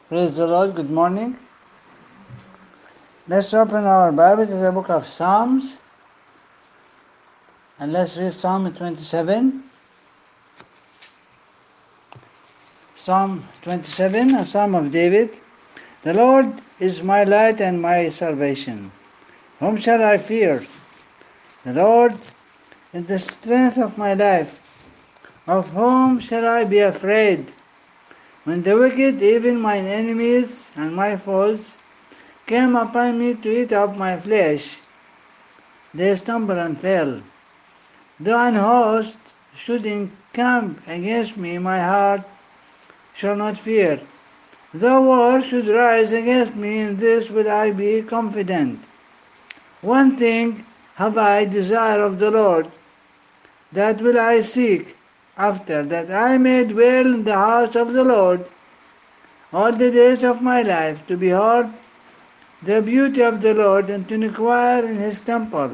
Praise the Lord. Good morning. Let's open our Bible to the book of Psalms and let's read Psalm 27. Psalm 27, a Psalm of David. The Lord is my light and my salvation. Whom shall I fear? The Lord is the strength of my life. Of whom shall I be afraid? When the wicked, even mine enemies and my foes, came upon me to eat up my flesh, they stumbled and fell. Though an host should encamp against me, my heart shall not fear. Though war should rise against me, in this will I be confident. One thing have I desire of the Lord, that will I seek after, that I may dwell in the house of the Lord all the days of my life, to behold the beauty of the Lord, and to inquire in his temple.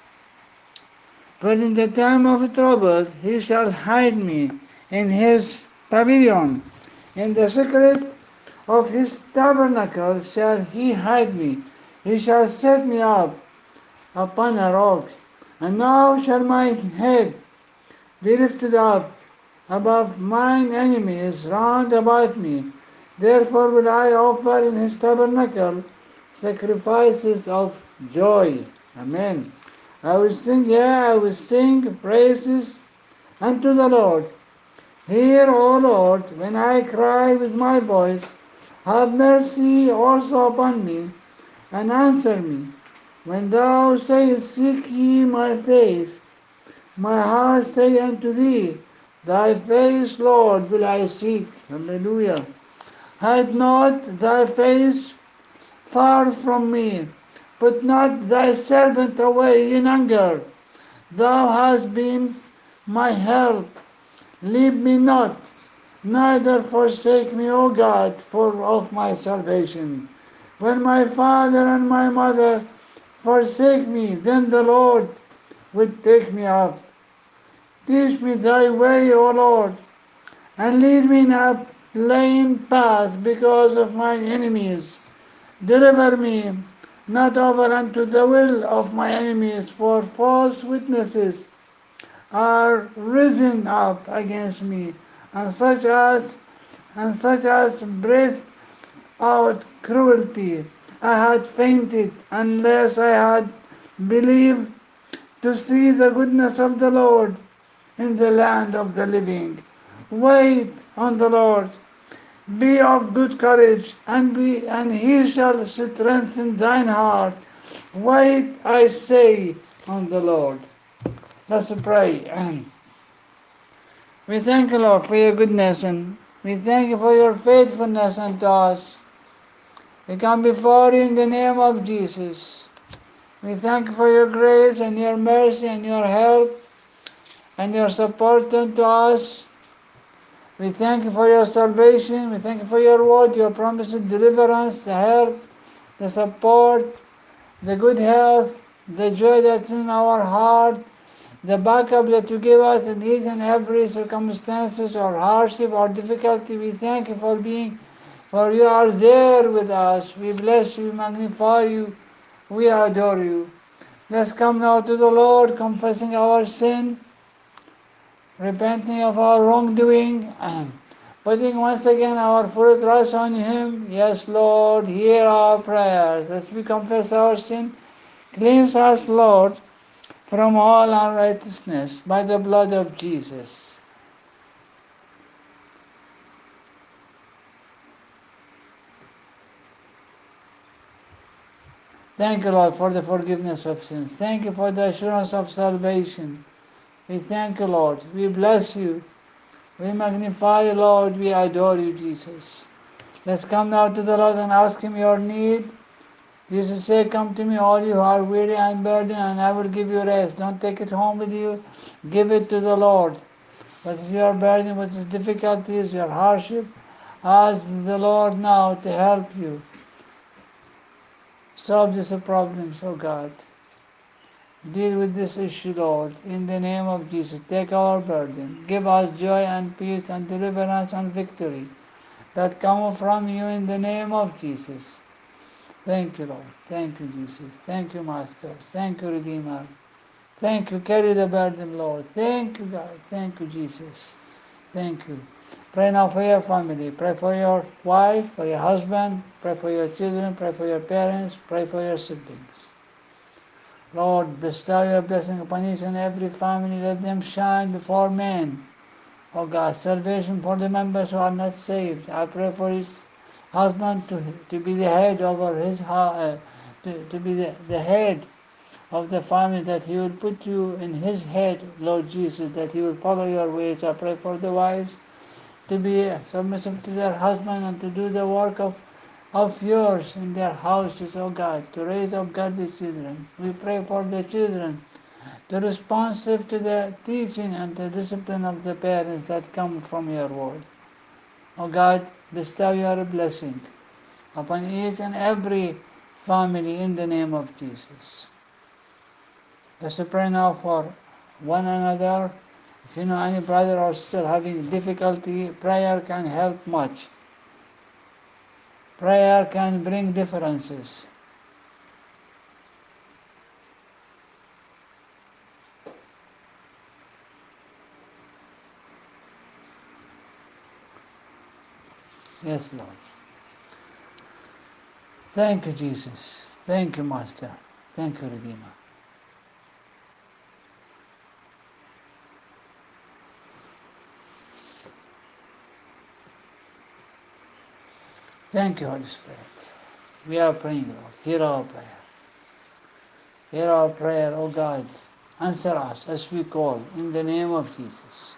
For in the time of trouble he shall hide me in his pavilion. In the secret of his tabernacle shall he hide me. He shall set me up upon a rock. And now shall my head be lifted up above mine enemies round about me. Therefore will I offer in his tabernacle sacrifices of joy. Amen. I will sing praises unto the Lord. Hear, O Lord, when I cry with my voice. Have mercy also upon me, and answer me. When thou sayest, Seek ye my face, my heart say unto thee, Thy face, Lord, will I seek. Hallelujah. Hide not thy face far from me. Put not thy servant away in anger. Thou hast been my help. Leave me not, neither forsake me, O God, for of my salvation. When my father and my mother forsake me, then the Lord will take me up. Teach me thy way, O Lord, and lead me in a plain path because of my enemies. Deliver me not over unto the will of my enemies, for false witnesses are risen up against me, and such as breathe out cruelty. I had fainted unless I had believed to see the goodness of the Lord in the land of the living. Wait on the Lord. Be of good courage, and he shall strengthen thine heart. Wait, I say, on the Lord. Let's pray. We thank you, Lord, for your goodness, and we thank you for your faithfulness unto us. We come before you in the name of Jesus. We thank you for your grace and your mercy and your help and your support unto us. We thank you for your salvation. We thank you for your word, your promises, deliverance, the help, the support, the good health, the joy that's in our heart, the backup that you give us in each and every circumstances or hardship or difficulty. We thank you for you are there with us. We bless you, we magnify you, we adore you. Let's come now to the Lord, confessing our sin, repenting of our wrongdoing, putting once again our full trust on Him. Yes, Lord, hear our prayers. As we confess our sin, cleanse us, Lord, from all unrighteousness by the blood of Jesus. Thank you, Lord, for the forgiveness of sins. Thank you for the assurance of salvation. We thank you, Lord. We bless you. We magnify you, Lord. We adore you, Jesus. Let's come now to the Lord and ask Him your need. Jesus said, Come to me, all you who are weary and burdened, and I will give you rest. Don't take it home with you. Give it to the Lord. What is your burden? What is difficulties, your hardship? Ask the Lord now to help you. Solve these problems, oh God. Deal with this issue, Lord, in the name of Jesus. Take our burden. Give us joy and peace and deliverance and victory. that come from you in the name of Jesus. Thank you, Lord. Thank you, Jesus. Thank you, Master. Thank you, Redeemer. Thank you. Carry the burden, Lord. Thank you, God. Thank you, Jesus. Thank you. Pray now for your family. Pray for your wife, for your husband. Pray for your children. Pray for your parents. Pray for your siblings. Lord, bestow your blessing upon each and every family. Let them shine before men. Oh God, salvation for the members who are not saved. I pray for his husband to be the head over his to be the head of the family, that he will put you in his head, Lord Jesus, that he will follow your ways. I pray for the wives to be submissive to their husband and to do the work of yours in their houses, oh God, to raise up godly children. We pray for the children to responsive to the teaching and the discipline of the parents that come from your word. Oh God, bestow your blessing upon each and every family in the name of Jesus. Let's pray now for one another. If you know any brother or sister having difficulty, prayer can help much. Prayer can bring differences. Yes, Lord. Thank you, Jesus. Thank you, Master. Thank you, Redeemer. Thank you, Holy Spirit. We are praying, Lord. Hear our prayer. Hear our prayer, O God. Answer us as we call in the name of Jesus.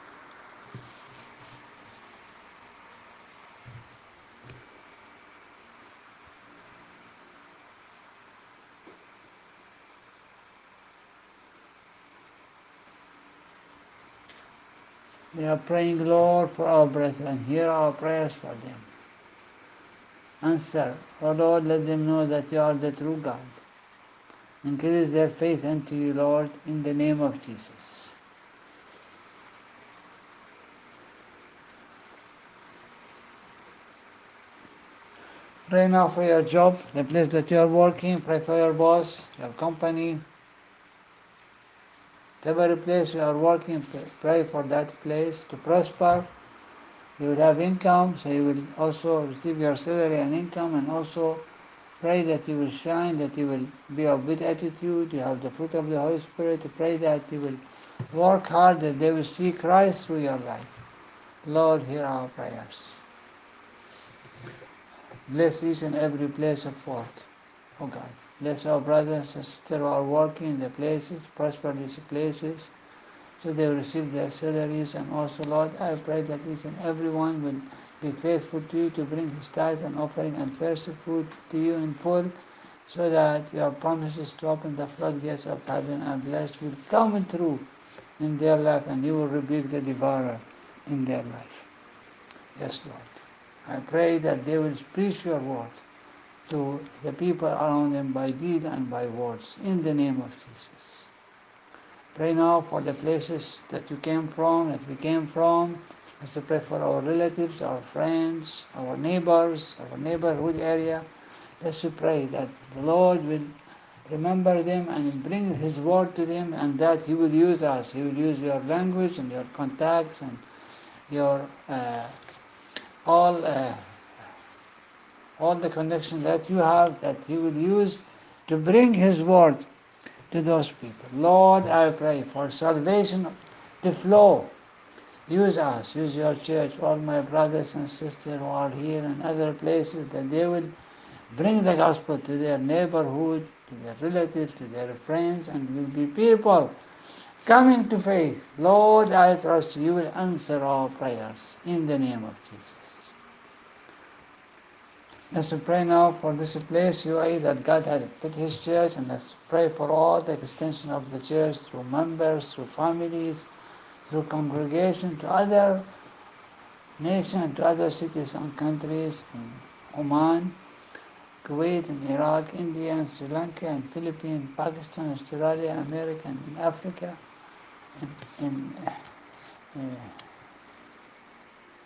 We are praying, Lord, for our brethren. Hear our prayers for them. Answer, O Lord, let them know that you are the true God. Increase their faith unto you, Lord, in the name of Jesus. Pray now for your job, the place that you are working. Pray for your boss, your company. Whatever place you are working, pray for that place to prosper. You will have income, so you will also receive your salary and income, and also pray that you will shine, that you will be of good attitude, you have the fruit of the Holy Spirit. Pray that you will work hard, that they will see Christ through your life. Lord, hear our prayers. Bless each and every place of work, oh God. Bless our brothers and sisters who are working in the places, prosper these places, so they will receive their salaries. And also, Lord, I pray that each and every one will be faithful to you, to bring his tithes and offering and first fruit to you in full, so that your promises to open the floodgates of heaven and bless will come through in their life, and you will rebuke the devourer in their life. Yes, Lord. I pray that they will preach your word to the people around them by deed and by words, in the name of Jesus. Pray now for the places that you came from, that we came from. Let's pray for our relatives, our friends, our neighbors, our neighborhood area. Let's pray that the Lord will remember them and bring his word to them, and that he will use us. He will use your language and your contacts and your all the connections that you have, that he will use to bring his word to those people. Lord, I pray for salvation to flow. Use us, use your church, all my brothers and sisters who are here and other places, that they will bring the gospel to their neighborhood, to their relatives, to their friends, and will be people coming to faith. Lord, I trust you will answer our prayers in the name of Jesus. Let's pray now for this place, UAE, that God has put his church, and let's pray for all the extension of the church through members, through families, through congregation, to other nations, to other cities and countries, in Oman, Kuwait, and Iraq, India, and Sri Lanka, and Philippines, Pakistan, Australia, America, and Africa, and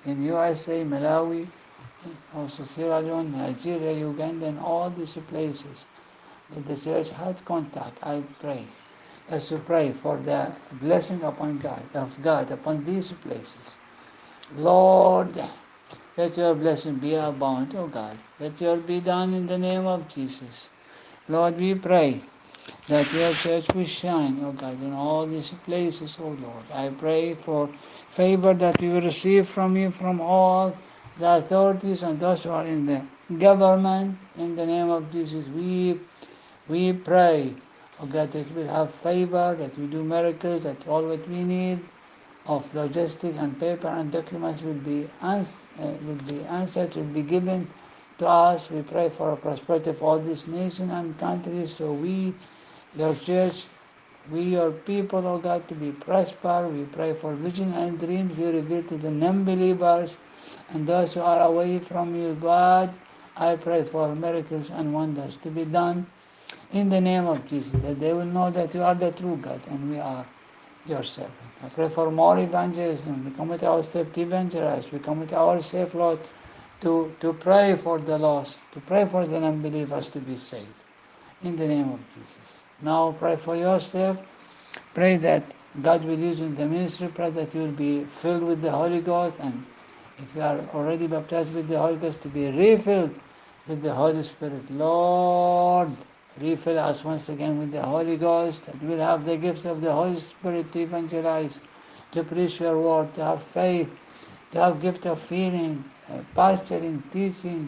in USA, Malawi, also Sierra Leone, Nigeria, Uganda, and all these places that the church had contact. I pray. Let's pray for the blessing upon God upon these places. Lord, let your blessing be abound, O God. Let your be done in the name of Jesus. Lord, we pray that your church will shine, O God, in all these places, O Lord. I pray for favor that we will receive from you, from all the authorities and those who are in the government. In the name of Jesus, we pray, O God, that we will have favor, that we do miracles, that all what we need of logistics and paper and documents will be answered, will be given to us. We pray for a prosperity of all these nations and countries, so we, your church, we, your people, O God, to be prosper. We pray for vision and dreams you reveal to the non-believers and those who are away from you, God. I pray for miracles and wonders to be done in the name of Jesus, that they will know that you are the true God and we are your servant. I pray for more evangelism. We commit ourselves to evangelize. We commit ourselves, Lord, to pray for the lost, to pray for the unbelievers to be saved. In the name of Jesus. Now pray for yourself. Pray that God will use in the ministry. Pray that you will be filled with the Holy Ghost, and if you are already baptized with the Holy Ghost, to be refilled with the Holy Spirit. Lord, refill us once again with the Holy Ghost, that we'll have the gifts of the Holy Spirit to evangelize, to preach your word, to have faith, to have gift of healing, pastoring, teaching,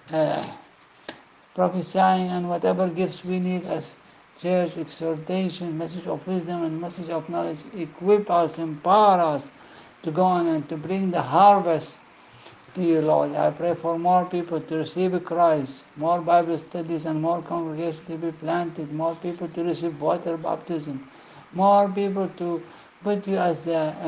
prophesying, and whatever gifts we need as church, exhortation, message of wisdom, and message of knowledge. Equip us, empower us to go on and to bring the harvest to you, Lord. I pray for more people to receive Christ, more Bible studies and more congregations to be planted, more people to receive water baptism, more people to put you as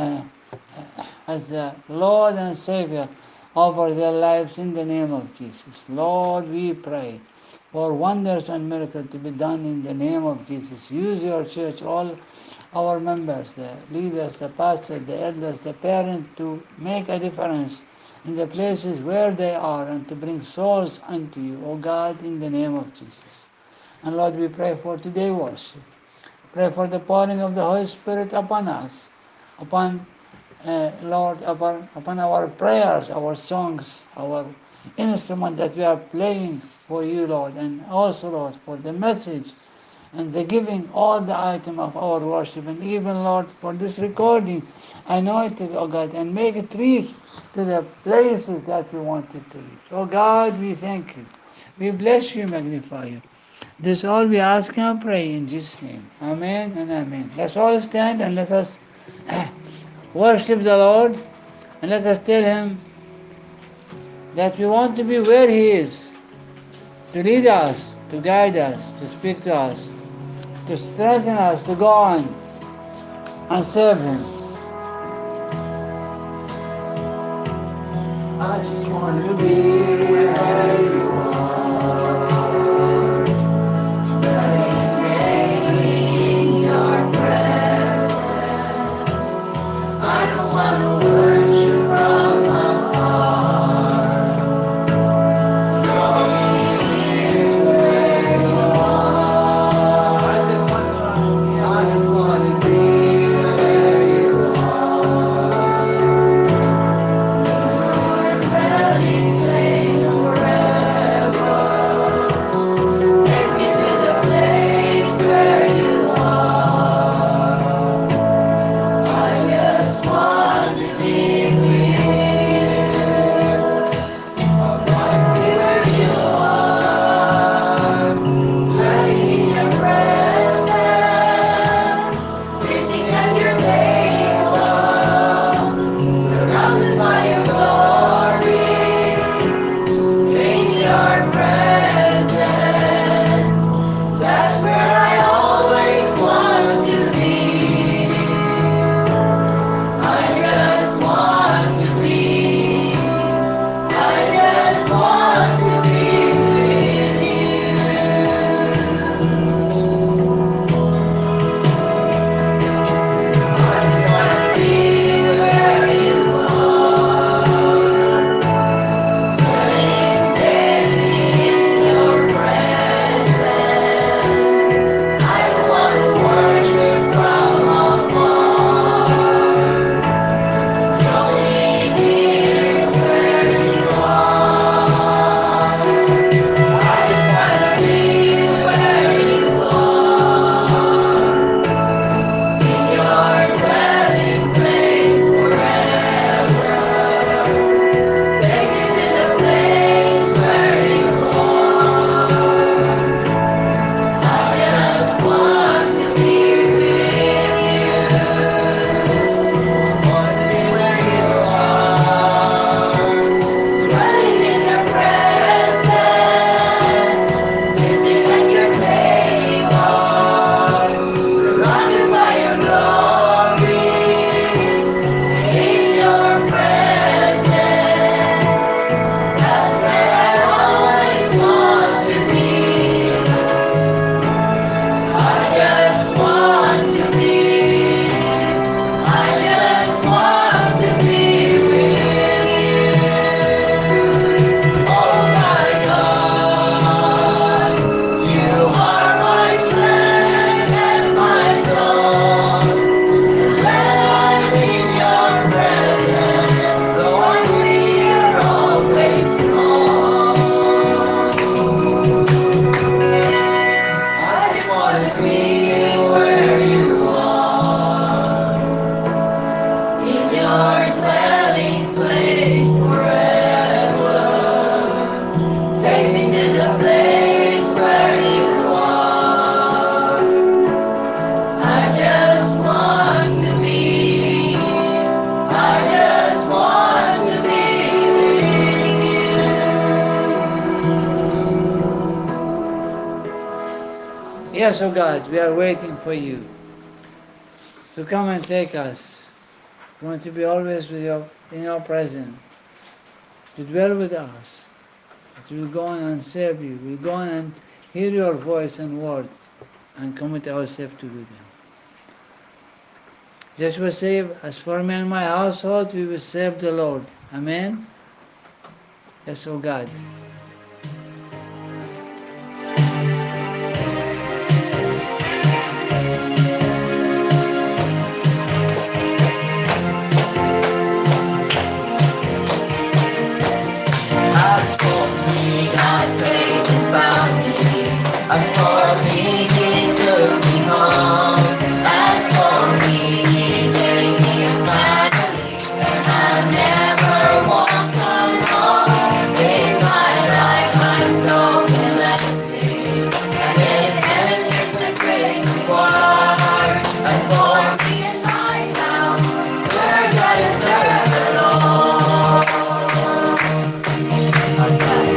the Lord and Savior over their lives in the name of Jesus. Lord, we pray for wonders and miracles to be done in the name of Jesus. Use your church, all our members, the leaders, the pastors, the elders, the parents, to make a difference in the places where they are and to bring souls unto you, O God, in the name of Jesus. And Lord, we pray for today worship. Pray for the pouring of the Holy Spirit upon us, upon Lord, upon our prayers, our songs, our instrument that we are playing for you, Lord, and also, Lord, for the message and the giving all the item of our worship, and even, Lord, for this recording, anoint it, O God, and make it reach to the places that we want it to reach. Oh God, we thank you. We bless you, magnify you. This all we ask and pray in Jesus' name. Amen and amen. Let's all stand and let us worship the Lord, and let us tell him that we want to be where he is, to lead us, to guide us, to speak to us, to strengthen us, to go on and serve him. I just want to be where you are, in your presence. I don't want to worship from afar. Draw me to where you are. I just want to be where you are. Your dwelling place. Yes, oh God, we are waiting for you to come and take us. We want to be always in your presence, to dwell with us. That we will go on and serve you. We will go on and hear your voice and word and commit ourselves to do them. Joshua said, as for me and my household, we will serve the Lord. Amen? Yes, oh God. As for me, God prayed and found me. As for me, He took me home. As for me, He gave me a family, and I never walk alone. In my life, I'm so blessed, and in heaven there's a great reward. As for me and my house, we're gonna serve the Lord.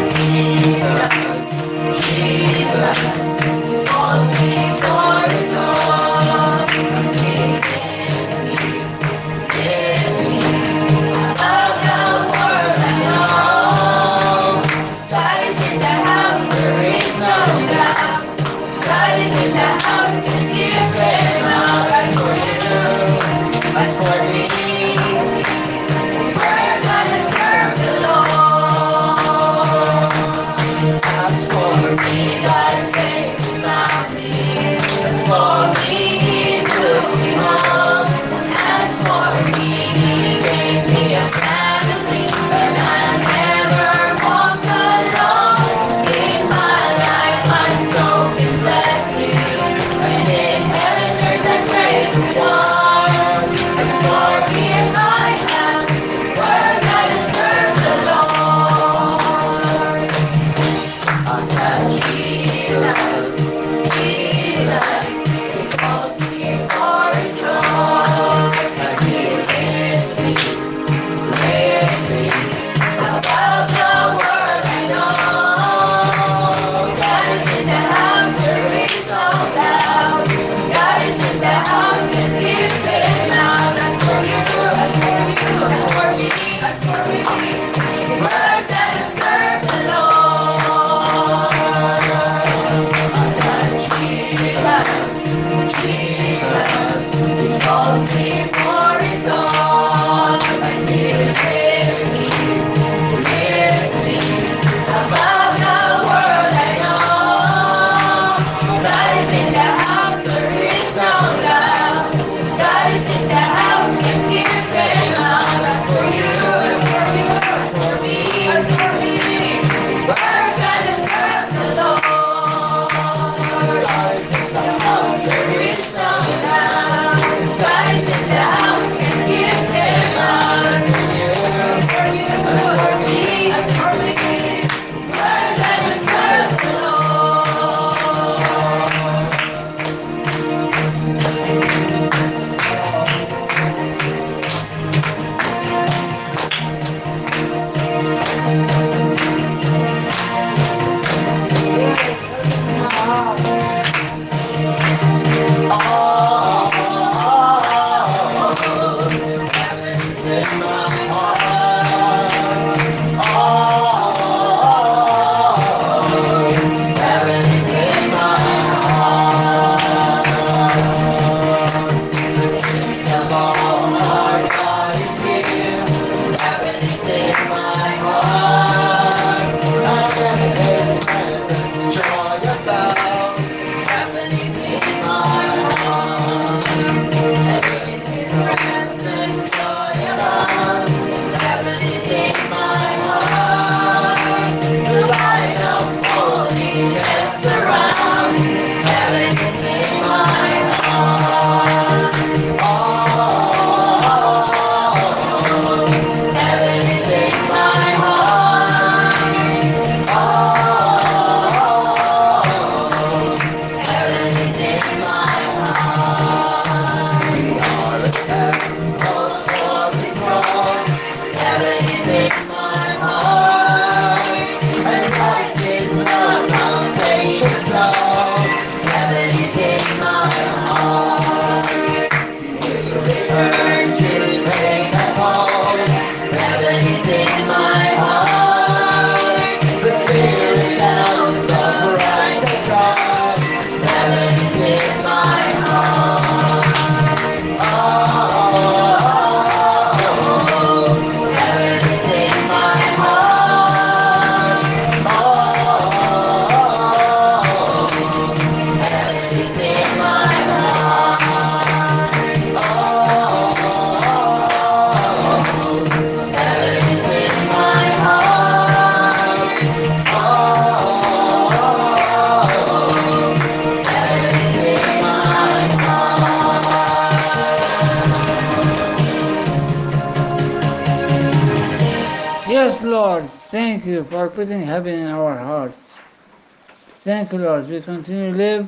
Thank you for putting heaven in our hearts. Thank you, Lord. We continue to live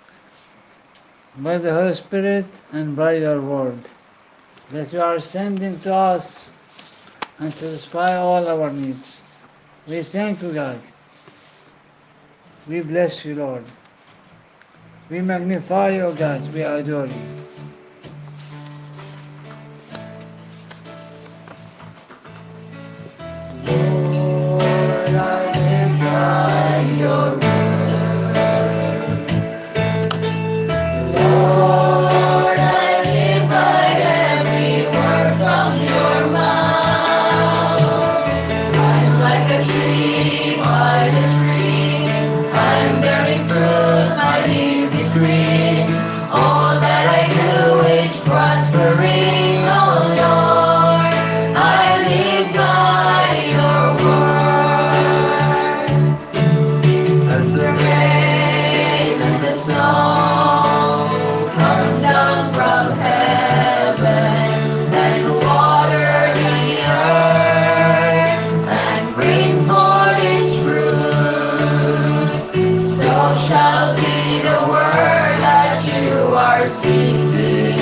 by the Holy Spirit and by your word that you are sending to us and satisfy all our needs. We thank you, God. We bless you, Lord. We magnify you, God. We adore you. Lord, I live by your word. Lord, I live by every word from your mouth. I'm like a tree by the stream. I'm bearing fruit, my leaf is green. All that I do is prospering, oh Lord. I live by your word. As the rain and the snow come down from heaven and water the earth and bring forth its fruit, so shall be the word that you are speaking.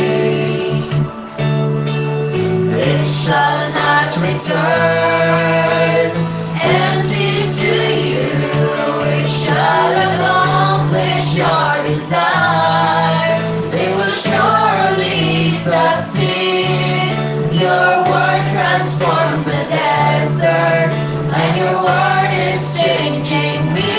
It shall not return empty to you. It shall accomplish your desire. They will surely succeed. Your word transforms the desert, and your word is changing me.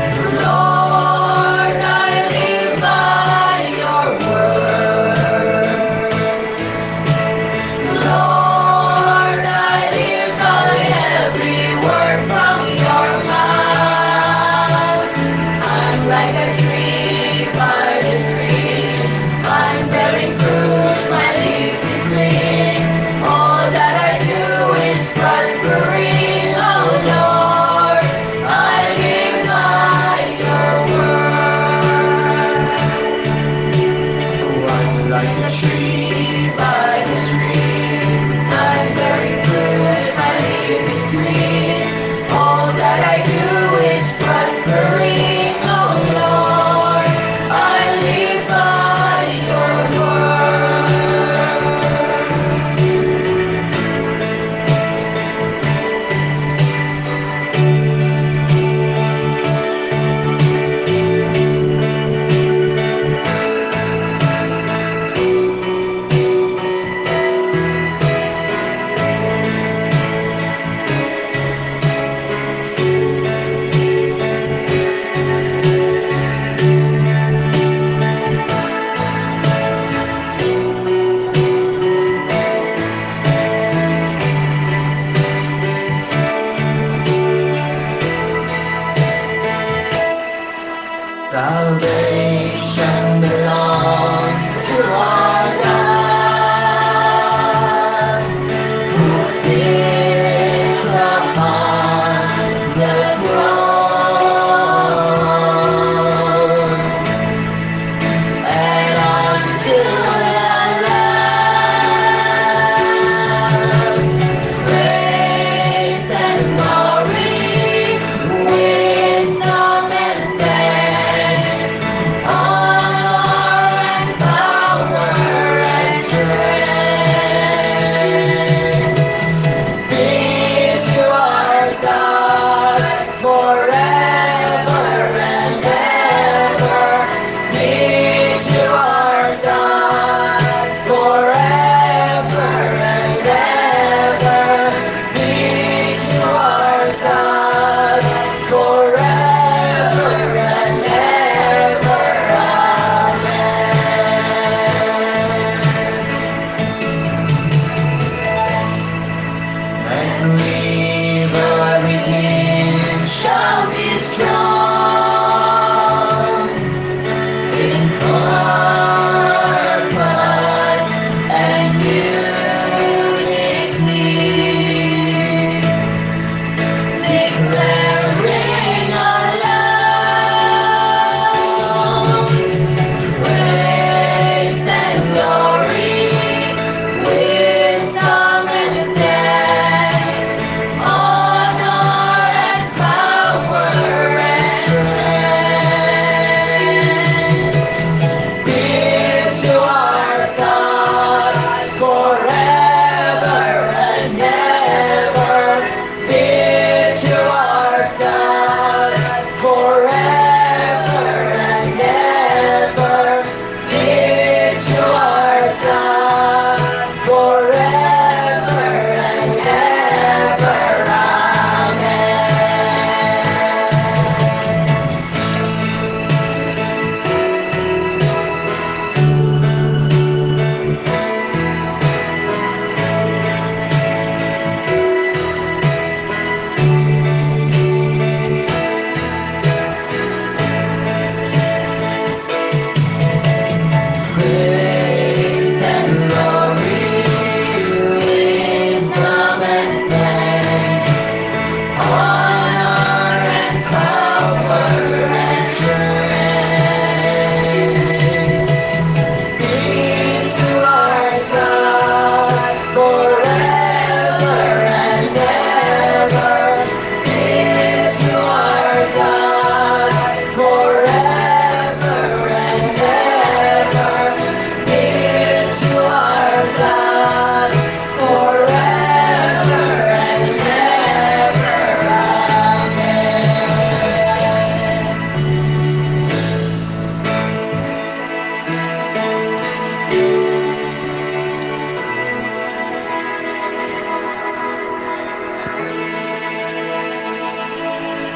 Lord, I live by your word.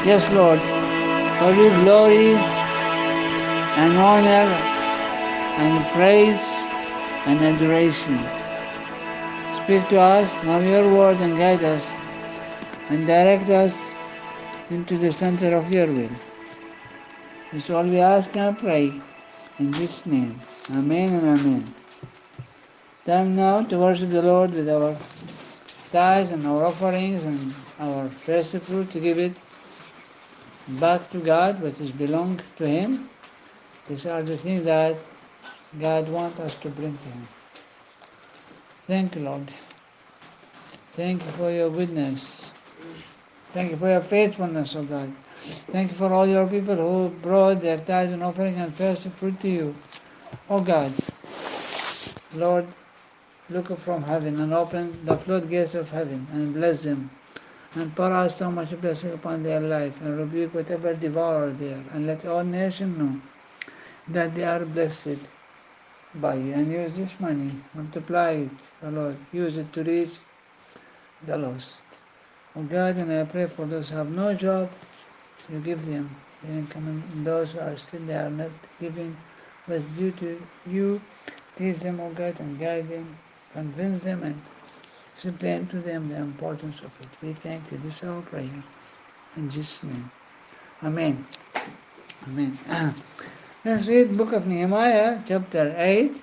Yes, Lord, for your glory and honor and praise and adoration. Speak to us now your word and guide us and direct us into the center of your will. This all we ask and pray in Jesus' name. Amen and amen. Time now to worship the Lord with our tithes and our offerings and our first fruit, to give it back to God, what is belong to Him. These are the things that God wants us to bring to Him. Thank you, Lord. Thank you for your goodness. Thank you for your faithfulness, O God. Thank you for all your people who brought their tithes and offering and first fruit to you. O God, Lord, look up from heaven and open the floodgates of heaven and bless them and pour out so much blessing upon their life and rebuke whatever devourer there, and let all nations know that they are blessed by you. And use this money, multiply it, O Lord, use it to reach the lost. O God, and I pray for those who have no job, you give them the income, and those who are still they are not giving what's due to you. Teach them, O God, and guide them, convince them, and explain to them the importance of it. We thank you. This is our prayer. In Jesus' name. Amen. Amen. Let's read book of Nehemiah, chapter 8.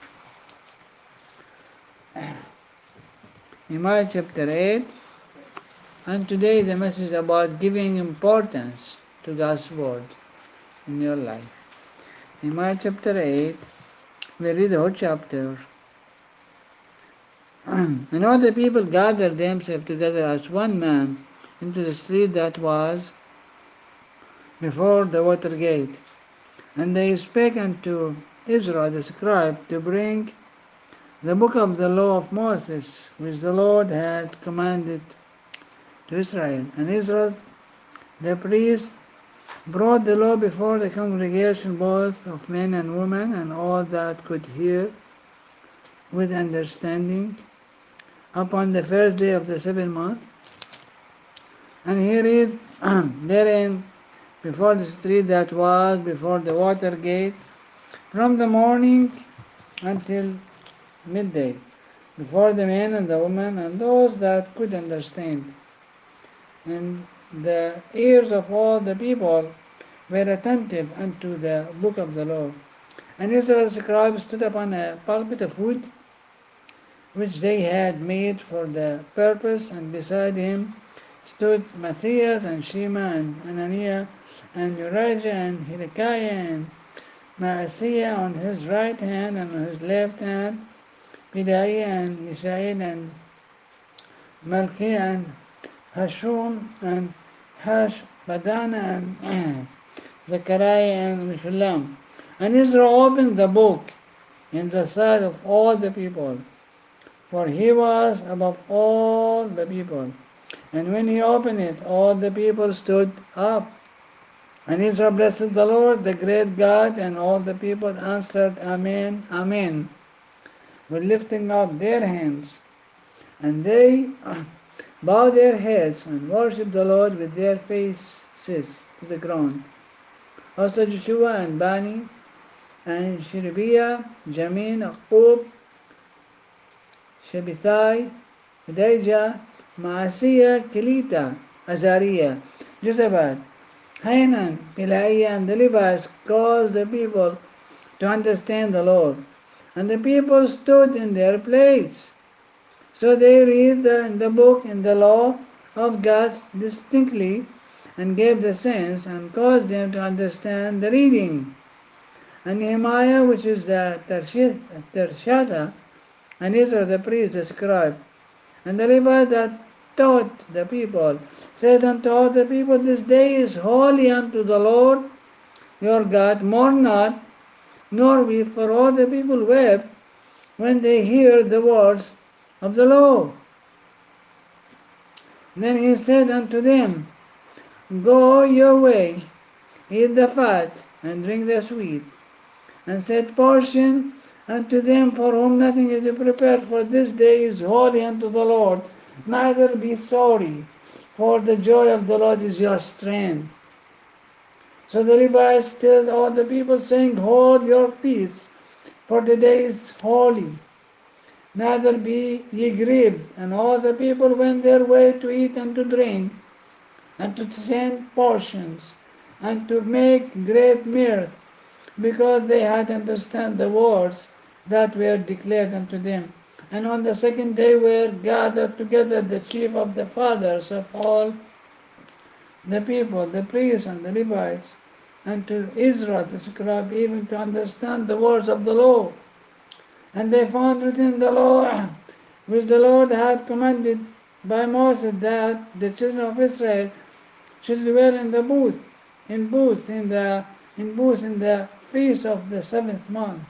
Nehemiah chapter 8. And today the message about giving importance to God's word in your life. Nehemiah chapter 8. We read the whole chapter. And all the people gathered themselves together as one man into the street that was before the water gate. And they spake unto Ezra the scribe to bring the book of the law of Moses, which the Lord had commanded to Israel. And Ezra the priest brought the law before the congregation, both of men and women, and all that could hear with understanding, upon the first day of the 7th month. And he read therein before the street that was before the water gate, from the morning until midday, before the men and the women and those that could understand. And the ears of all the people were attentive unto the book of the law. And Israel's scribe stood upon a pulpit of wood, which they had made for the purpose, and beside him stood Matthias and Shema and Ananiah and Urijah and Hilkiah and Maaseiah on his right hand, and on his left hand Pedaiah and Mishael and Malchiah and Hashum and Hashbadana and Zechariah and Meshullam. And Israel opened the book in the sight of all the people, for he was above all the people. And when he opened it, all the people stood up. And Israel blessed the Lord, the great God, and all the people answered, Amen, Amen, with lifting up their hands. And they bowed their heads and worshipped the Lord with their faces to the ground. Also Joshua and Bani and Sherebiah, Jamin, Aqub, Shabbatai, Hodijah, Maaseiah, Kelita, Azariah, Josabad, Hanan, Pelaiah, and the Levites caused the people to understand the Lord. And the people stood in their place. So they read in the book in the law of God distinctly, and gave the sense, and caused them to understand the reading. And Nehemiah, which is the Tershata, and Ezra the priest, the scribe, and the Levites that taught the people, said unto all the people, This day is holy unto the Lord your God, mourn not, nor weep, for all the people wept when they hear the words of the law. Then he said unto them, Go your way, eat the fat, and drink the sweet, and set portion unto them for whom nothing is prepared, for this day is holy unto the Lord. Neither be sorry, for the joy of the Lord is your strength. So the Levites tell all the people, saying, Hold your peace, for the day is holy, neither be ye grieved. And all the people went their way to eat and to drink, and to send portions, and to make great mirth, because they had understood the words that were declared unto them. And on the second day were gathered together the chief of the fathers of all the people, the priests and the Levites, and to Israel the scribe, even to understand the words of the law. And they found written in the law which the Lord had commanded by Moses, that the children of Israel should dwell in the booths in the feast of the seventh month,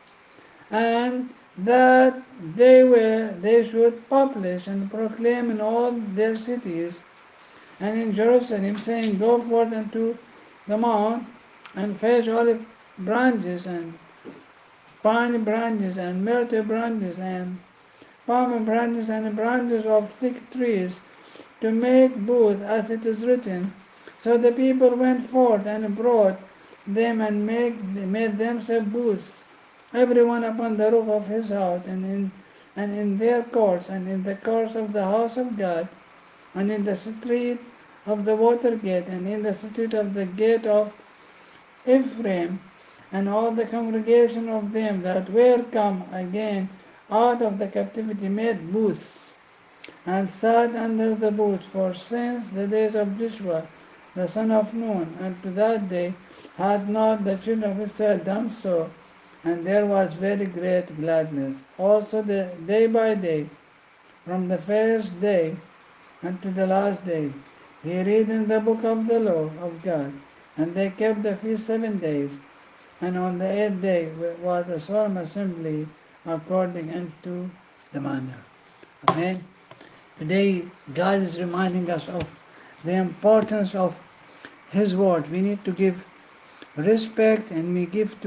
and that they should publish and proclaim in all their cities and in Jerusalem, saying, Go forth unto the mount, and fetch olive branches, and pine branches, and myrtle branches, and palm branches, and branches of thick trees, to make booths, as it is written. So the people went forth and brought them, and made themselves booths, every one upon the roof of his house, and in their courts, and in the courts of the house of God, and in the street of the water gate, and in the street of the gate of Ephraim. And all the congregation of them that were come again out of the captivity made booths, and sat under the booths, for since the days of Joshua the son of Nun unto that day had not the children of Israel done so, and there was very great gladness. Also the day by day, from the first day unto the last day, he read in the book of the law of God. And they kept the feast 7 days, and on the 8th day was a solemn assembly according unto the manner. Amen. Today God is reminding us of the importance of His word. We need to give respect, and we give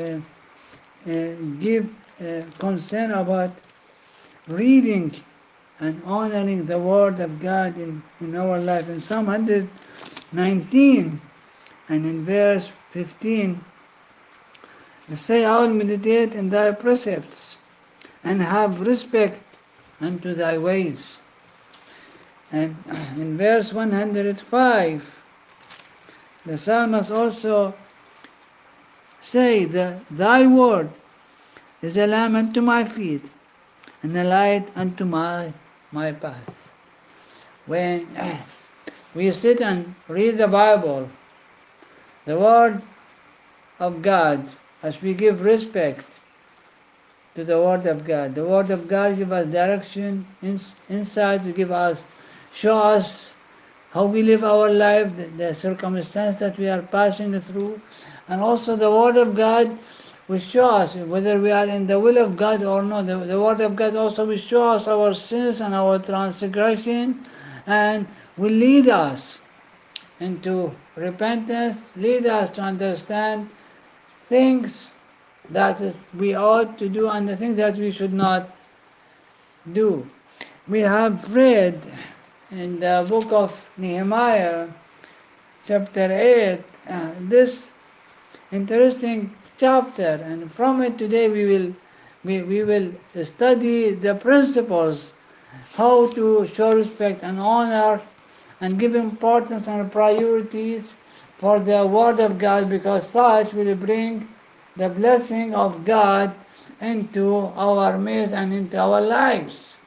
concern about reading and honoring the word of God in our life. In Psalm 119 and in verse 15, they say, I will meditate in thy precepts and have respect unto thy ways. And in verse 105, the psalmist also say that thy word is a lamp unto my feet and a light unto my path. When we sit and read the Bible, the word of God, as we give respect to the word of God, the word of God gives us direction, insight, to show us how we live our life, the circumstance that we are passing through, and also the word of God will show us whether we are in the will of God or not. The word of God also will show us our sins and our transgression, and will lead us into repentance, lead us to understand things that we ought to do and the things that we should not do. We have read in the book of Nehemiah, chapter 8, this interesting chapter, and from it today we will study the principles, how to show respect and honor and give importance and priorities for the word of God, because such will bring the blessing of God into our midst and into our lives.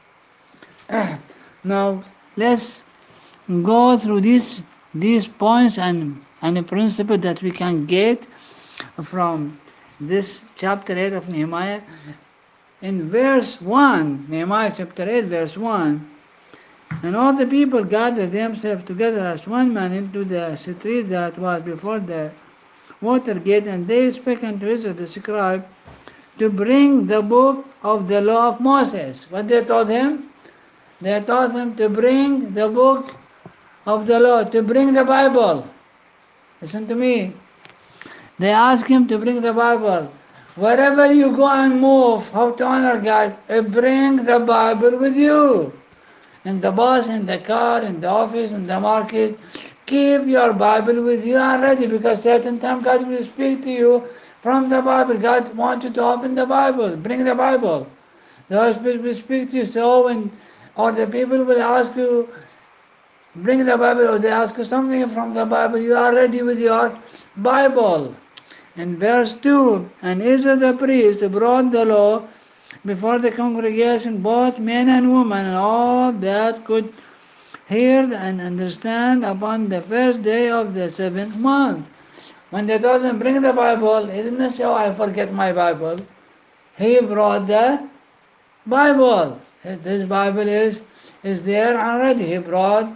Now let's go through these points and a principle that we can get from this chapter 8 of Nehemiah. In verse 1, Nehemiah chapter 8 verse 1, and all the people gathered themselves together as one man into the street that was before the water gate, and they spake unto Ezra the scribe to bring the book of the law of Moses. What they told him? They told him to bring the book of the law, to bring the Bible. Listen to me. They asked him to bring the Bible. Wherever you go and move, how to honor God, bring the Bible with you. In the bus, in the car, in the office, in the market, keep your Bible with you and ready, because certain time God will speak to you from the Bible. God wants you to open the Bible, bring the Bible. The Holy Spirit will speak to you. So or the people will ask you, bring the Bible, or they ask you something from the Bible, you are ready with your Bible. In verse 2, and Ezra the priest brought the law before the congregation, both men and women, and all that could hear and understand upon the first day of the 7th month. When they told him, bring the Bible, he didn't say, oh, I forget my Bible. He brought the Bible. This Bible is there already. He brought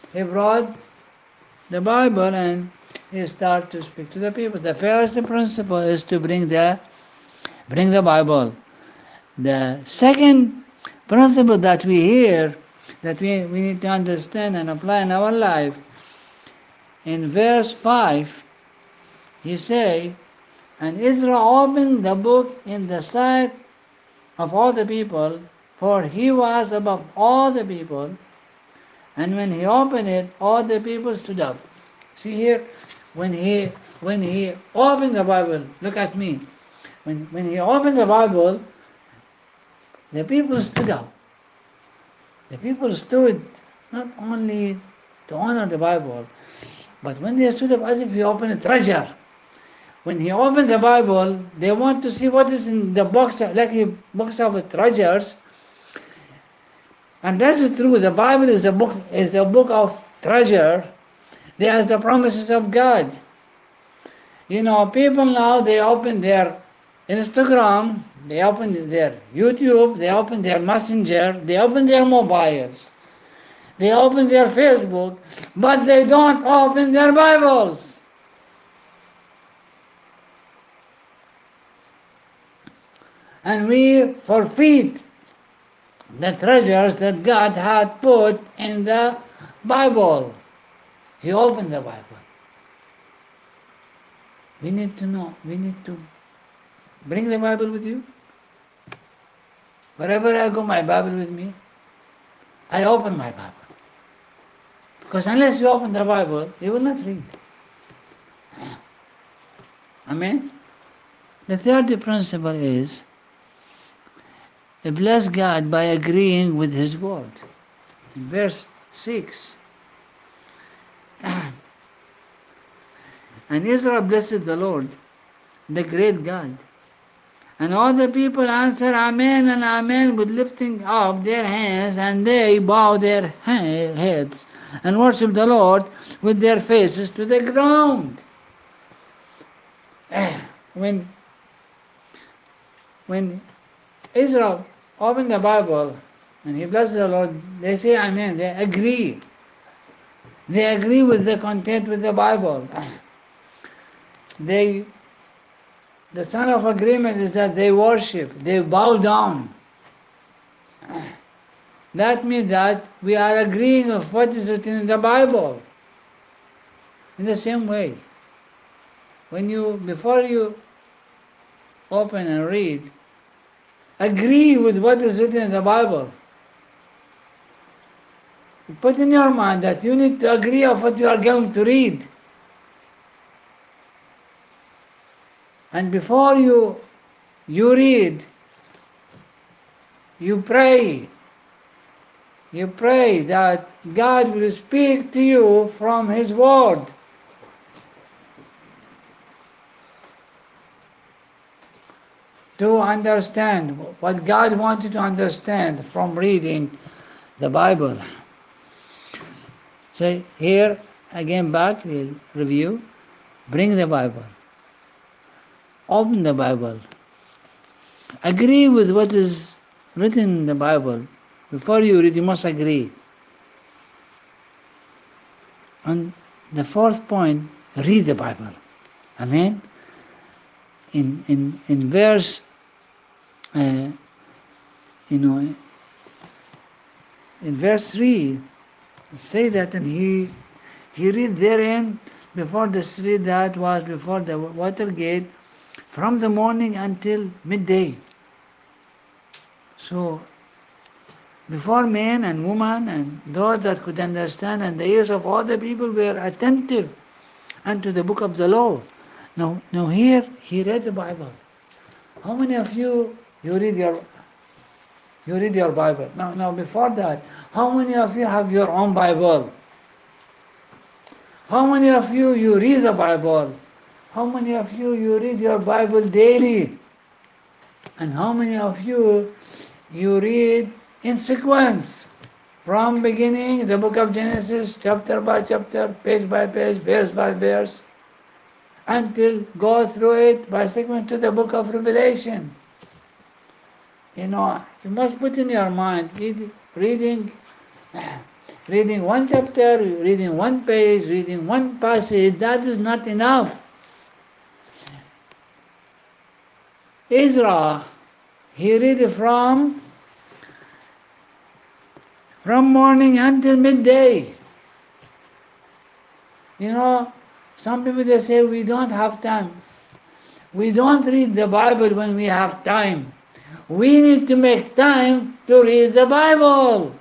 the Bible, and he started to speak to the people. The first principle is to bring the Bible. The second principle that we hear, that we need to understand and apply in our life, in verse 5, he say, and Ezra opened the book in the sight of all the people, for he was above all the people, and when he opened it, all the people stood up. See here, when he opened the Bible, look at me. When he opened the Bible, the people stood up. The people stood not only to honor the Bible, but when they stood up as if he opened a treasure. When he opened the Bible, they want to see what is in the box, like a box of treasures. And that's true. The Bible is a book of treasure. They are the promises of God. People now, they open their Instagram, they open their YouTube, they open their Messenger, they open their mobiles, they open their Facebook, but they don't open their Bibles. And we forfeit the treasures that God had put in the Bible. He opened the Bible. We need to know, we need to bring the Bible with you. Wherever I go, my Bible with me. I open my Bible. Because unless you open the Bible, you will not read. Amen? The third principle is, bless God by agreeing with His word. In verse 6, and Israel blessed the Lord, the great God. And all the people answered, Amen and Amen, with lifting up their hands, and they bowed their heads and worshiped the Lord with their faces to the ground. When Israel opened the Bible and he blessed the Lord, they say Amen. They agree. They agree with the content with the Bible. The sign of agreement is that they worship, they bow down. That means that we are agreeing of what is written in the Bible. In the same way, before you open and read, agree with what is written in the Bible. Put in your mind that you need to agree of what you are going to read. And before you read, you pray. You pray that God will speak to you from His Word. To understand what God wants you to understand from reading the Bible. So here, again back, we'll review. Bring the Bible. Open the Bible. Agree with what is written in the Bible. Before you read, you must agree. And the fourth point, read the Bible. Amen? In verse, in verse 3, say that, and he read therein before the street that was before the water gate, from the morning until midday. So Before man and woman and those that could understand, and the ears of all the people were attentive unto the book of the law. Now here he read the Bible. How many of you read your Bible? Now before that, how many of you have your own Bible? How many of you read the Bible? How many of you read your Bible daily? And how many of you read in sequence? From beginning, the book of Genesis, chapter by chapter, page by page, verse by verse, until go through it by sequence to the book of Revelation. You must put in your mind, reading one chapter, reading one page, reading one passage, that is not enough. Ezra, he read from morning until midday. Some people they say we don't have time. We don't read the Bible when we have time. We need to make time to read the Bible.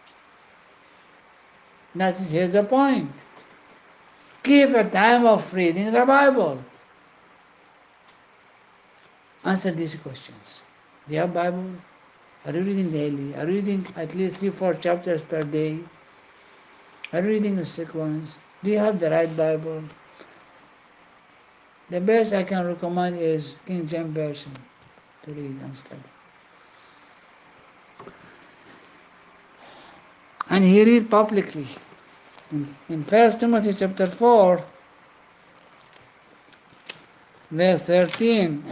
That is here the point. Keep a time of reading the Bible. Answer these questions. Do you have Bible? Are you reading daily? Are you reading at least 3-4 chapters per day? Are you reading in sequence? Do you have the right Bible? The best I can recommend is King James Version to read and study. And he read publicly. In 1 Timothy chapter 4, verse 13,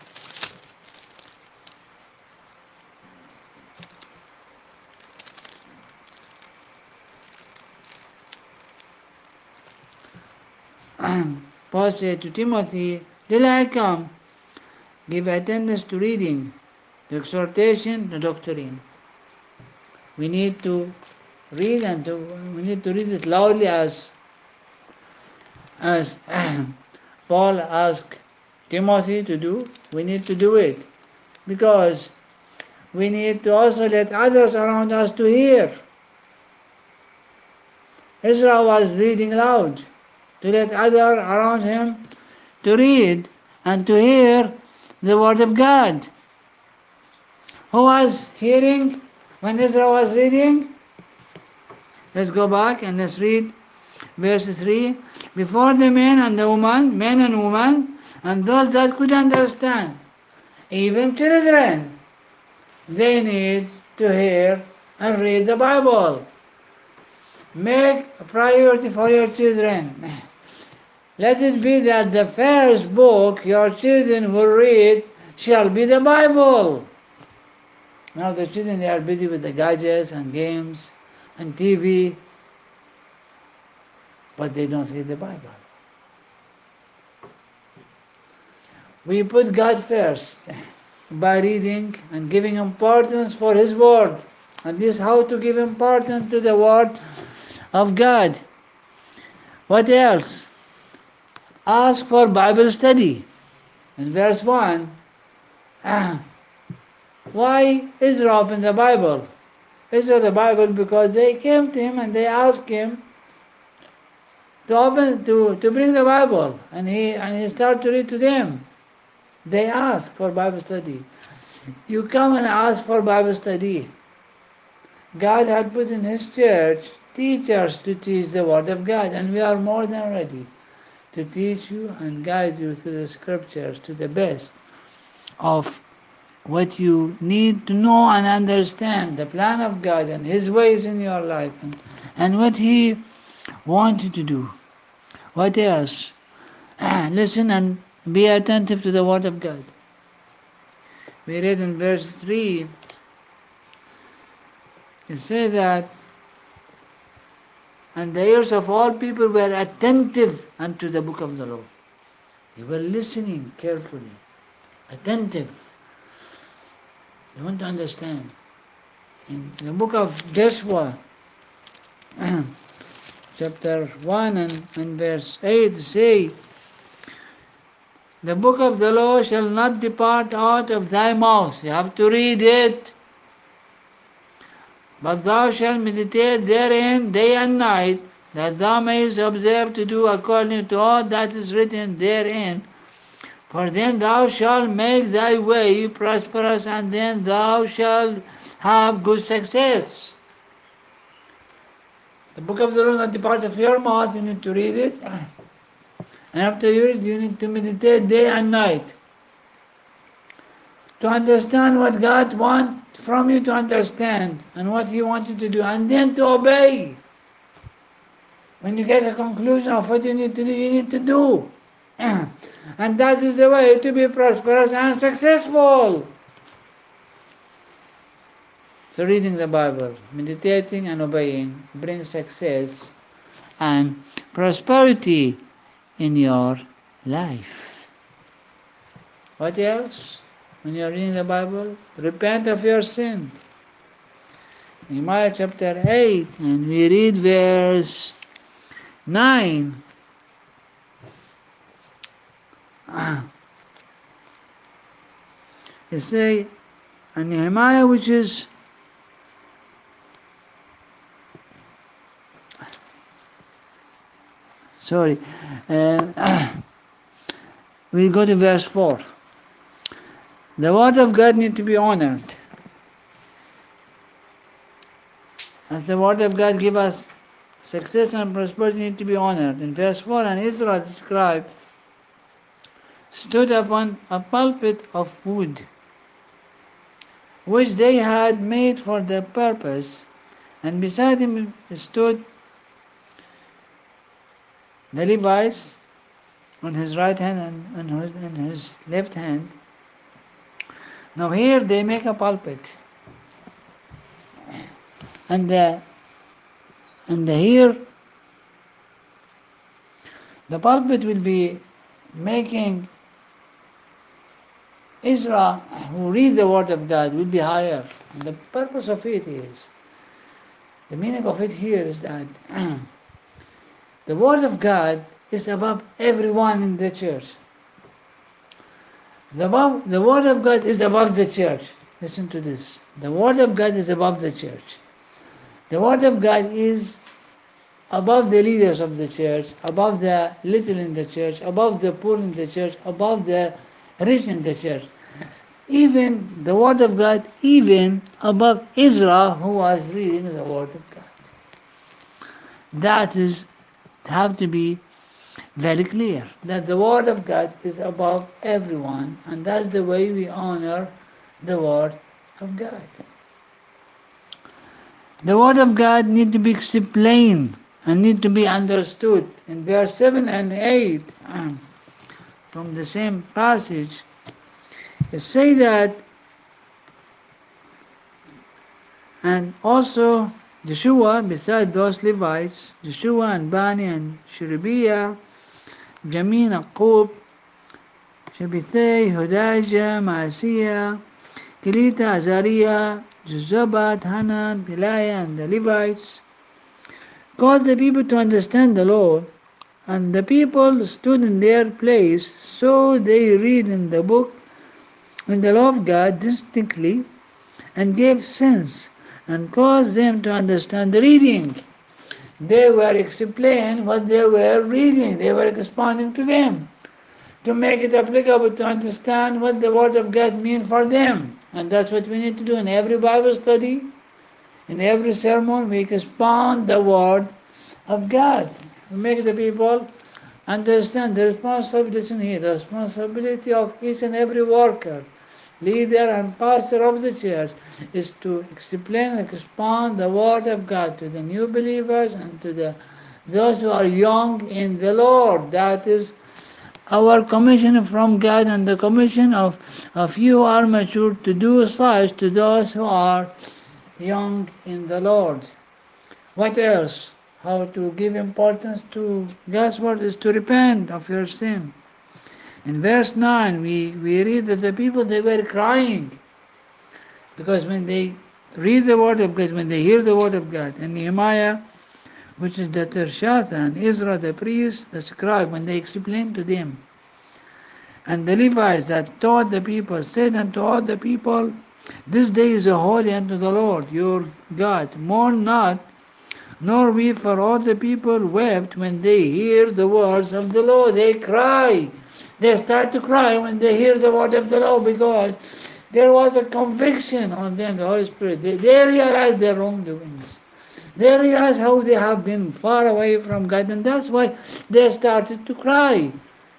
Paul said to Timothy, till I come, give attendance to reading, to exhortation, to doctrine. We need to read we need to read it loudly as Paul asked Timothy to do. We need to do it because we need to also let others around us to hear. Israel was reading loud to let others around him to read and to hear the word of God. Who was hearing when Israel was reading? Let's go back and let's read verse 3. Before the men and women, and those that could understand, even children, they need to hear and read the Bible. Make a priority for your children. Let it be that the first book your children will read shall be the Bible. Now the children, they are busy with the gadgets and games and TV, but they don't read the Bible. We put God first by reading and giving importance for His Word. And this is how to give importance to the Word of God. What else? Ask for Bible study. In verse 1, why Israel opened the Bible? Israel the Bible because they came to him and they asked him to bring the Bible, and he started to read to them. They asked for Bible study. You come and ask for Bible study. God had put in His church teachers to teach the Word of God, and we are more than ready to teach you and guide you through the Scriptures to the best of what you need to know and understand, the plan of God and His ways in your life, and what He wants you to do. What else? Listen and be attentive to the Word of God. We read in verse 3, it says that, and the ears of all people were attentive unto the book of the law. They were listening carefully, attentive. They want to understand. In the book of Joshua, chapter 1 and verse 8 say, the book of the law shall not depart out of thy mouth. You have to read it. But thou shalt meditate therein day and night, that thou mayest observe to do according to all that is written therein. For then thou shalt make thy way prosperous, and then thou shalt have good success. The book of the law will not depart of your mouth. You need to read it. And after you read, you need to meditate day and night to understand what God wants from you to understand and what He wants you to do, and then to obey. When you get a conclusion of what you need to do, you need to do. And that is the way to be prosperous and successful. So reading the Bible, meditating and obeying brings success and prosperity in your life. What else? When you are reading the Bible, repent of your sin. Nehemiah chapter 8, and we read verse 9. It say, and Nehemiah, which is we go to verse 4. The word of God needs to be honored. As the word of God gives us success and prosperity, need to be honored. In verse 4, and Israel, the scribe, stood upon a pulpit of wood, which they had made for the purpose, and beside him stood the Levites on his right hand and on his left hand. Now here they make a pulpit, and here the pulpit will be making Israel, who read the word of God, will be higher. And the purpose of it is, the meaning of it here is that the word of God is above everyone in the church. The word of God is above the church. Listen to this. The word of God is above the church. The word of God is above the leaders of the church, above the little in the church, above the poor in the church, above the rich in the church. Even the word of God, even above Israel, who was reading the word of God. That is have to be very clear, that the word of God is above everyone, and that's the way we honor the word of God. The word of God need to be explained and need to be understood. In verse 7 and 8 from the same passage, it say that, and also Joshua, beside those Levites, Joshua and Bani and Sherebiah, Jamin, Aqub, Shabbatai, Hodijah, Maaseiah, Kelita, Azariah, Jozabat, Hanan, Peliah, and the Levites, caused the people to understand the law, and the people stood in their place, so they read in the book, in the law of God distinctly, and gave sense, and caused them to understand the reading. They were explaining what they were reading. They were expounding to them, to make it applicable, to understand what the Word of God means for them. And that's what we need to do in every Bible study, in every sermon. We expound the Word of God. We make the people understand the responsibility here, the responsibility of each and every worker, leader and pastor of the church, is to explain and expound the word of God to the new believers and to those who are young in the Lord. That is our commission from God, and the commission of you who are mature to do such to those who are young in the Lord. What else? How to give importance to God's word is to repent of your sin. In verse 9, we read that the people, they were crying, because when they read the word of God, when they hear the word of God, and Nehemiah, which is the Tershatha, and Ezra the priest, the scribe, when they explained to them, and the Levites that taught the people, said unto all the people, This day is holy unto the Lord your God. Mourn not, nor weep, for all the people wept when they hear the words of the law. They cry. They start to cry when they hear the word of the law, because there was a conviction on them, the Holy Spirit. They realized their wrongdoings. They realized how they have been far away from God, and that's why they started to cry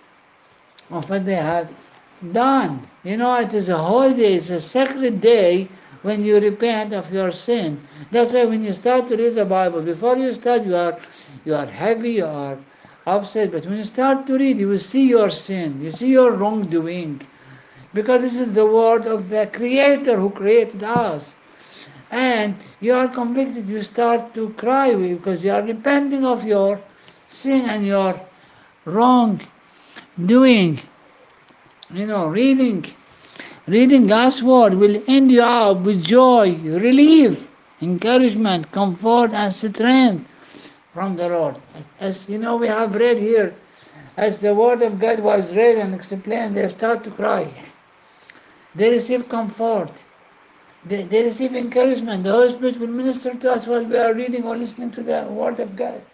of what they had done. You know, it is a holy, it's a sacred day when you repent of your sin. That's why when you start to read the Bible, before you start, you are heavy, you are upset. But when you start to read, you will see your sin, you see your wrongdoing, because this is the word of the Creator who created us. And you are convicted, you start to cry because you are repenting of your sin and your wrong doing. You know, reading God's word will end you up with joy, relief, encouragement, comfort, and strength from the Lord. As you know, we have read here, as the word of God was read and explained, they start to cry. They receive comfort. They receive encouragement. The Holy Spirit will minister to us while we are reading or listening to the word of God.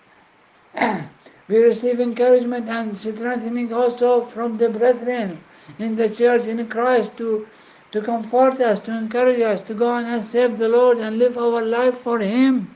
We receive encouragement and strengthening also from the brethren in the church in Christ to comfort us, to encourage us to go on and serve the Lord and live our life for Him.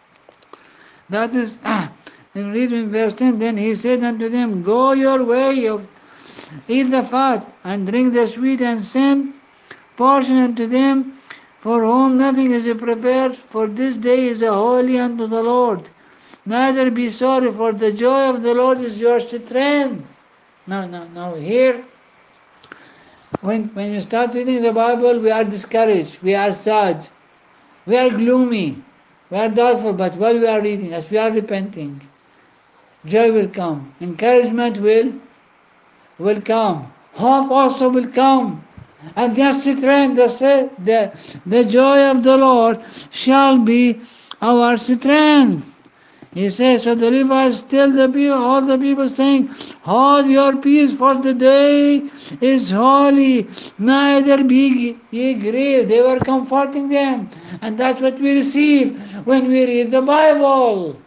That is, in reading verse 10, then He said unto them, go your way, eat the fat, and drink the sweet, and send portion unto them for whom nothing is prepared, for this day is holy unto the Lord. Neither be sorry, for the joy of the Lord is your strength. Now here, when you start reading the Bible, we are discouraged, we are sad, we are gloomy, we are doubtful, but while we are reading, as we are repenting, joy will come, encouragement will come, hope also will come, and just strength, the joy of the Lord shall be our strength. He says, so the Levites tell all the people, saying, hold your peace, for the day is holy, neither be ye grieved. They were comforting them, and that's what we receive when we read the Bible.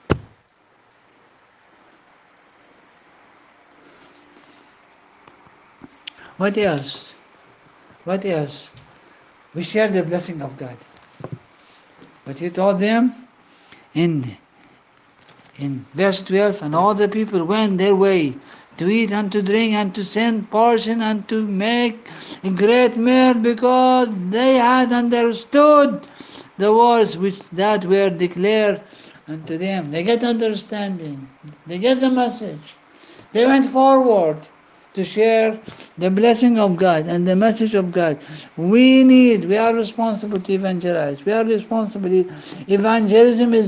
What else? What else? We share the blessing of God. But He told them in verse 12, and all the people went their way to eat and to drink and to send portion and to make a great meal, because they had understood the words that were declared unto them. They get understanding. They get the message. They went forward to share the blessing of God and the message of God. We are responsible to evangelize. We are responsible. Evangelism is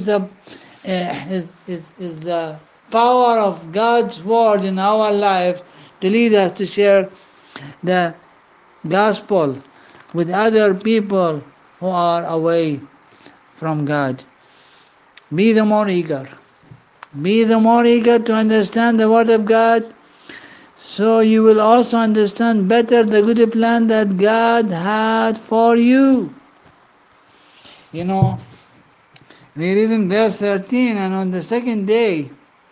the power of God's word in our life to lead us to share the gospel with other people who are away from God. Be the more eager. Be the more eager to understand the word of God, so you will also understand better the good plan that God had for you. You know, we read in verse 13, and on the second day,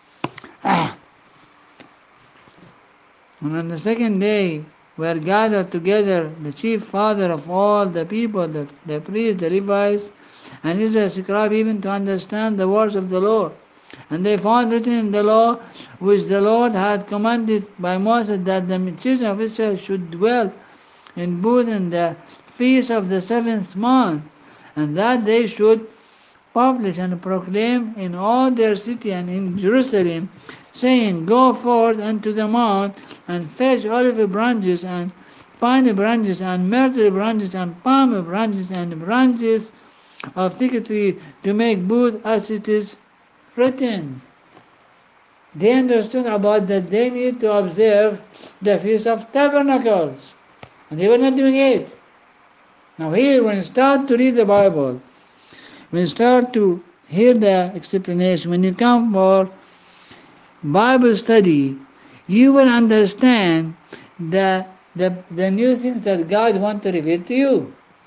were gathered together the chief father of all the people, the priests, the Levites, and Israel scribe, even to understand the words of the law. And they found written in the law, which the Lord had commanded by Moses, that the children of Israel should dwell in booths in the feast of the 7th month, and that they should publish and proclaim in all their city and in Jerusalem, saying, go forth unto the mount, and fetch olive branches, and pine branches, and myrtle branches, and palm branches, and branches of thick tree, to make booths as it is written. They understood about that they need to observe the Feast of Tabernacles, and they were not doing it. Now here, when you start to read the Bible, when you start to hear the explanation, when you come for Bible study, you will understand the new things that God wants to reveal to you.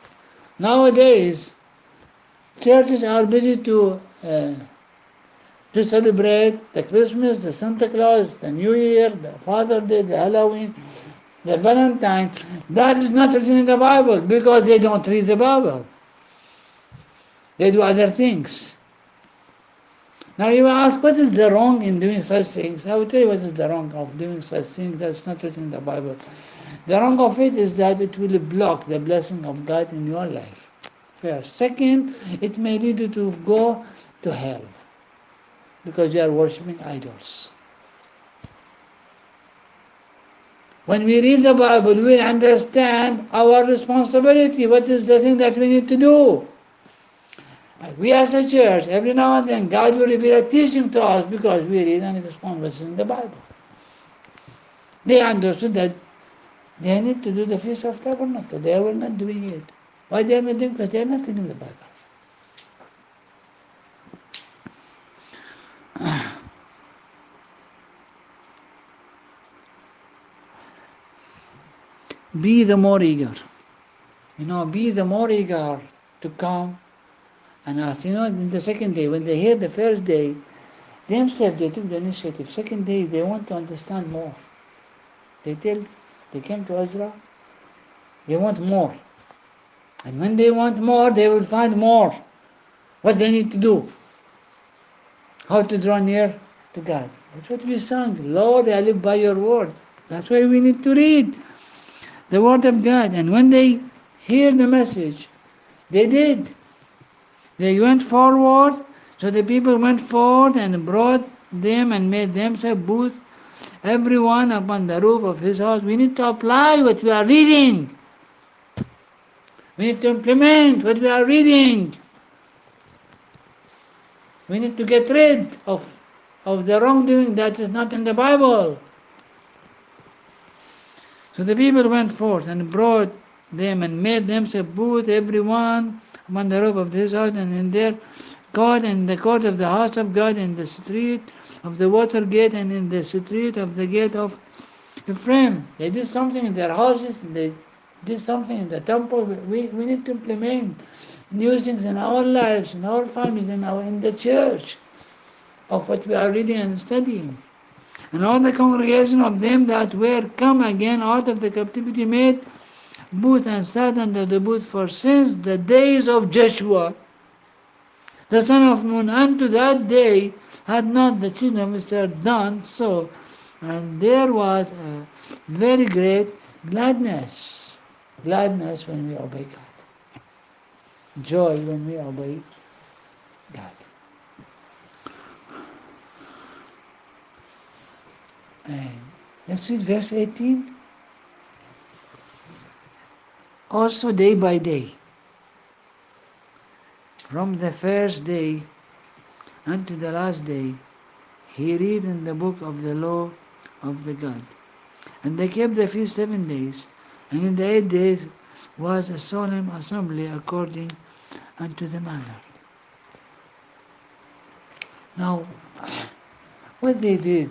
Nowadays, churches are busy to celebrate the Christmas, the Santa Claus, the New Year, the Father's Day, the Halloween, the Valentine. That is not written in the Bible because they don't read the Bible. They do other things. Now you ask, what is the wrong in doing such things? I will tell you what is the wrong of doing such things that's not written in the Bible. The wrong of it is that it will block the blessing of God in your life. First. Second, it may lead you to go to hell because you are worshipping idols. When we read the Bible, we understand our responsibility. What is the thing that we need to do? We as a church, every now and then, God will reveal a teaching to us because we read and respond what's in the Bible. They understood that they need to do the Feast of Tabernacle. They were not doing it. Why they are not doing it? Because they are not reading the Bible. Be the more eager. Be the more eager to come and ask. In the second day, when they hear the first day, themselves they took the initiative. Second day, they want to understand more. They came to Ezra, they want more. And when they want more, they will find more. What they need to do. How to draw near to God. That's what we sang. Lord, I live by your word. That's why we need to read the word of God. And when they hear the message, they did. They went forward. So the people went forward and brought them and made themselves booths, everyone upon the roof of his house. We need to apply what we are reading. We need to implement what we are reading. We need to get rid of the wrongdoing that is not in the Bible. So the people went forth and brought them and made themselves booths, everyone upon the roof of his house, and in their court, and in the court of the house of God, in the street of the water gate, and in the street of the gate of Ephraim. They did something in their houses, and they did something in the temple. We need to implement new things in our lives, in our families, in the church, of what we are reading and studying. And all the congregation of them that were come again out of the captivity made booth and sat under the booth, for since the days of Joshua, the son of Nun, unto that day had not the children of Israel done so, and there was a very great gladness when we obey God, joy when we obey God. And let's read verse 18. Also day by day, from the first day unto the last day, he read in the book of the law of the God. And they kept the feast 7 days, and in the 8th day was a solemn assembly according unto the manner. Now, what they did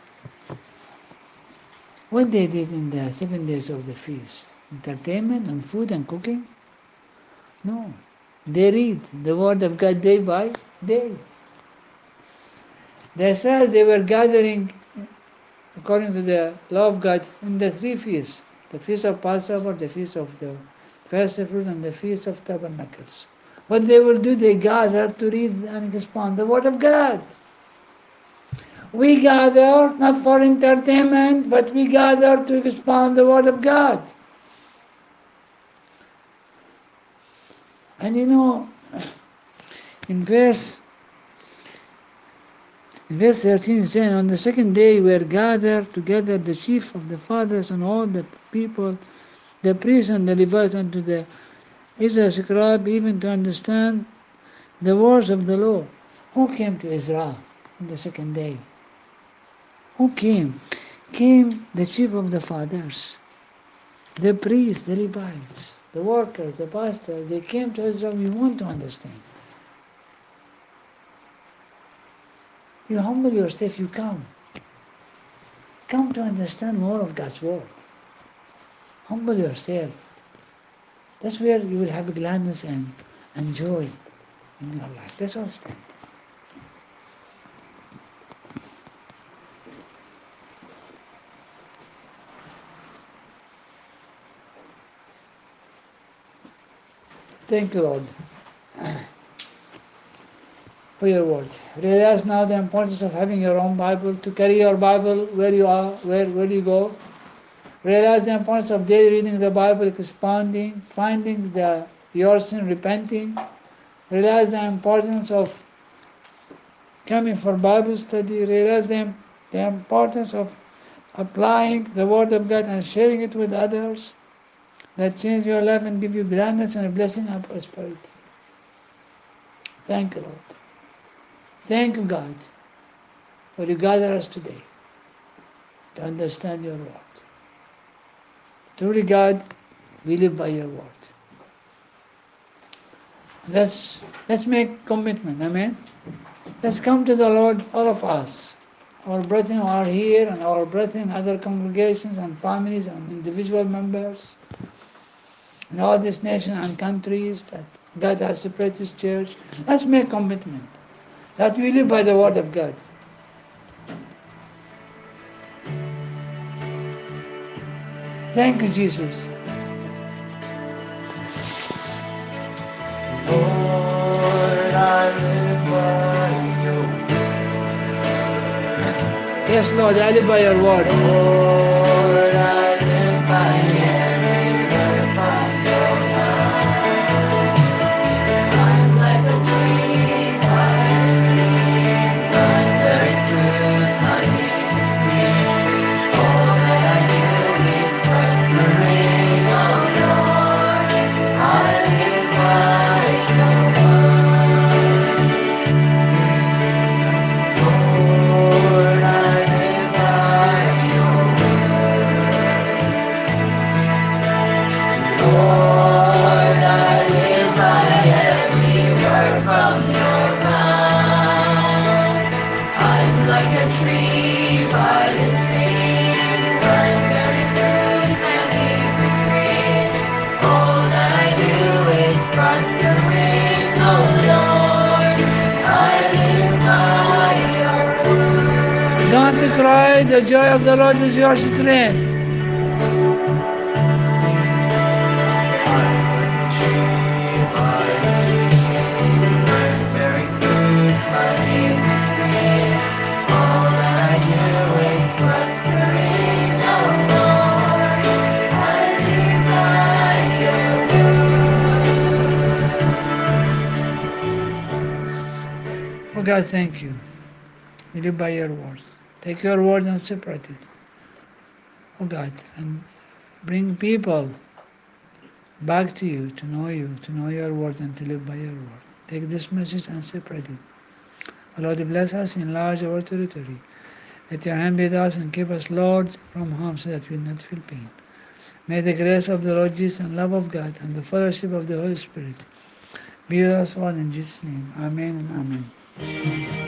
in the 7 days of the feast, entertainment and food and cooking? No. They read the word of God day by day. The Israelites, they were gathering according to the law of God in the 3 feasts, the feast of Passover, the feast of the first fruit, and the feast of tabernacles. What they will do, they gather to read and expound the word of God. We gather not for entertainment, but we gather to expound the word of God. And in verse 13 it says, on the second day were gathered together the chief of the fathers and all the people, the priests and the Levites, unto the Israel scribe, even to understand the words of the law. Who came to Israel on the second day? Who came? Came the chief of the fathers, the priests, the Levites, the workers, the pastors. They came to Israel. We want to understand. You humble yourself, you come. Come to understand more of God's word. Humble yourself. That's where you will have gladness and joy in your life. Let's all stand. Thank you, Lord, for your word. Realize now the importance of having your own Bible, to carry your Bible where you are, where you go. Realize the importance of daily reading the Bible, expounding, finding your sin, repenting. Realize the importance of coming for Bible study. Realize the importance of applying the Word of God and sharing it with others. That change your life and give you gladness and a blessing and prosperity. Thank you, Lord. Thank you, God, for you gather us today to understand your word. Truly, God, we live by your word. Let's make commitment, amen? Let's come to the Lord, all of us. Our brethren who are here and our brethren in other congregations and families and individual members in all these nations and countries that God has separated His church. Let's make commitment that we live by the word of God. Thank you, Jesus. Lord, I live by your Yes, Lord, I live by your word. Lord, I live by every word from your mouth. I'm like a tree by streams, under its roots, my leaves lean. All that I do is trust the rain, oh Lord. I live by your word. Lord, I live by your word. Lord, I live by every word from your mouth. I'm like a tree by the streams. I'm bearing fruit, my leaf is green. All that I do is trust the rain, oh Lord. I live by your word. Don't cry, the joy of the Lord is your strength. I'm like a tree by the streams. I'm bearing fruits, my leaf is green. All that I do is trust the rain, oh Lord. I live by your word. Oh God, thank you. We live by your word. Take your word and separate it. Oh God, and bring people back to you, to know your word, and to live by your word. Take this message and separate it. Oh Lord, bless us, enlarge our territory. Let your hand be with us and keep us, Lord, from harm so that we will not feel pain. May the grace of the Lord Jesus and love of God and the fellowship of the Holy Spirit be with us all in Jesus' name. Amen and amen.